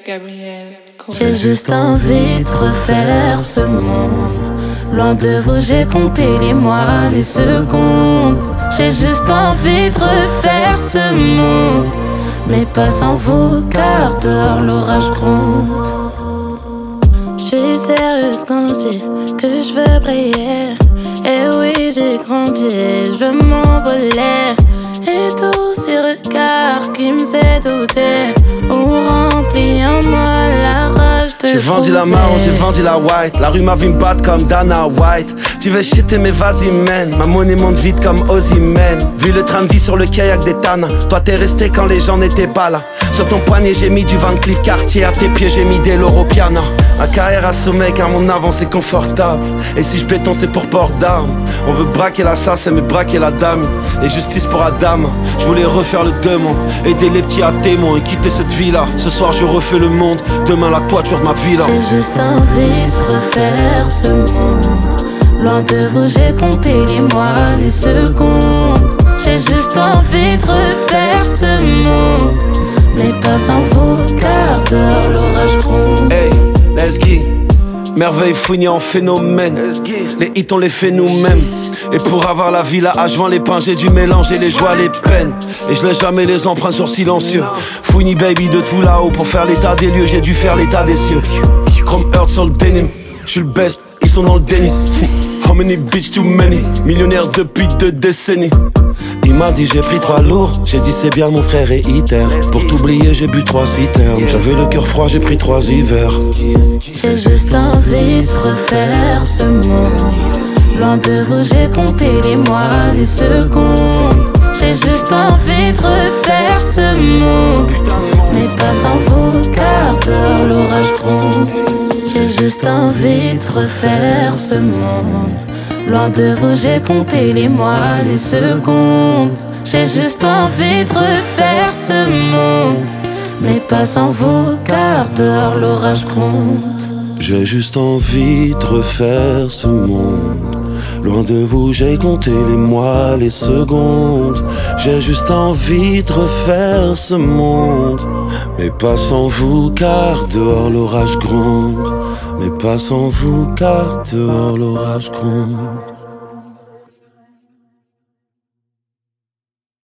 Gabriel. J'ai juste envie de refaire ce monde. Loin de vous, j'ai compté les mois, les secondes. J'ai juste envie de refaire ce monde, mais pas sans vous, car dehors l'orage gronde. J'suis sérieuse quand je dis que je veux briller. Et oui, j'ai grandi, je veux m'envoler. Et tous ces regards qui me faisaient douter ont rempli en moi la rage de j'ai vendu la marron, j'ai vendu la white. La rue m'a vu me battre comme Dana White. Tu veux shiter mais vas-y man. Ma monnaie monte vite comme Ozyman. Vu le train de vie sur le quai y'a que des tannes. Toi t'es resté quand les gens n'étaient pas là. Sur ton poignet j'ai mis du Van Cleef Cartier. À tes pieds j'ai mis des Loro Piana. Ma carrière à sommet car mon avance est confortable. Et si je béton c'est pour port d'armes. On veut braquer l'assassin mais braquer la dame. Et justice pour Adam. Je voulais refaire le démon, aider les petits à témoins et quitter cette vie là. Ce soir je refais le monde, demain la toiture de ma villa. J'ai juste envie de refaire ce monde. Loin de vous j'ai compté les mois, les secondes. J'ai juste envie de refaire ce monde, mais pas sans vous, car dehors l'orage gronde. Hey, let's go. Merveille fouignée en phénomène. Les hits on les fait nous-mêmes. Et pour avoir la villa à joint les pains, j'ai dû mélanger les joies, les peines. Et je laisse jamais les empreintes sur silencieux. Fouini baby de tout là-haut. Pour faire l'état des lieux, j'ai dû faire l'état des cieux. Chrome Heart sur le denim. J'suis le best, ils sont dans le déni. How many bitch too many? Millionnaire depuis 2 décennies. Il m'a dit j'ai pris 3 lourds. J'ai dit c'est bien mon frère et iter. Pour t'oublier j'ai bu 3 citernes. J'avais le cœur froid, j'ai pris 3 hivers. J'ai juste envie de refaire ce monde. Loin de vous j'ai compté les mois, les secondes. J'ai juste envie de refaire ce monde, mais pas sans vous, car dehors l'orage gronde. J'ai juste envie de refaire ce monde. Loin de vous j'ai compté les mois, les secondes. J'ai juste envie de refaire ce monde, mais pas sans vous, car dehors l'orage gronde. J'ai juste envie de refaire ce monde. Loin de vous j'ai compté les mois, les secondes. J'ai juste envie de refaire ce monde, mais pas sans vous car dehors l'orage gronde. Mais pas sans vous car dehors l'orage gronde.